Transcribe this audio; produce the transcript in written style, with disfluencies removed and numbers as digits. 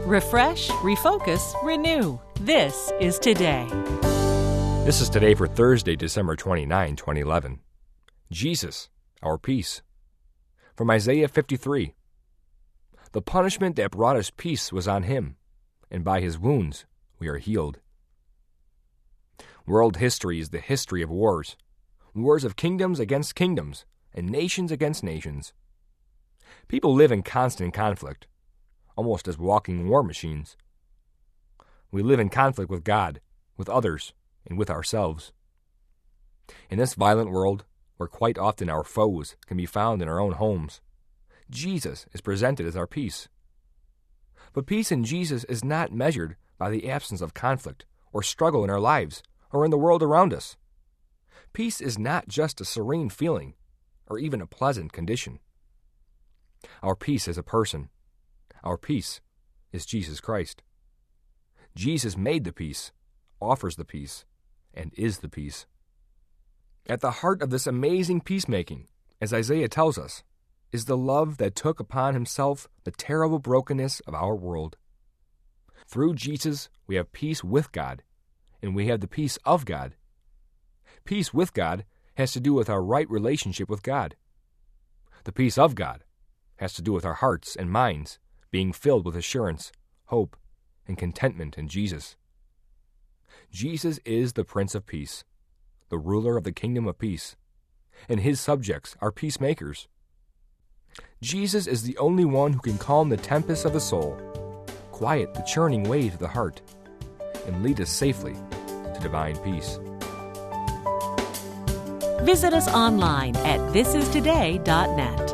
Refresh, refocus, renew. This is Today. This is Today for Thursday, December 29, 2011. Jesus, our peace. From Isaiah 53. The punishment that brought us peace was on him, and by his wounds we are healed. World history is the history of wars. Wars of kingdoms against kingdoms, and nations against nations. People live in constant conflict, almost as walking war machines. We live in conflict with God, with others, and with ourselves. In this violent world, where quite often our foes can be found in our own homes, Jesus is presented as our peace. But peace in Jesus is not measured by the absence of conflict or struggle in our lives or in the world around us. Peace is not just a serene feeling or even a pleasant condition. Our peace is a person. Our peace is Jesus Christ. Jesus made the peace, offers the peace, and is the peace. At the heart of this amazing peacemaking, as Isaiah tells us, is the love that took upon himself the terrible brokenness of our world. Through Jesus, we have peace with God, and we have the peace of God. Peace with God has to do with our right relationship with God. The peace of God has to do with our hearts and minds being filled with assurance, hope, and contentment in Jesus. Jesus is the Prince of Peace, the ruler of the kingdom of peace, and his subjects are peacemakers. Jesus is the only one who can calm the tempest of the soul, quiet the churning wave of the heart, and lead us safely to divine peace. Visit us online at thisistoday.net.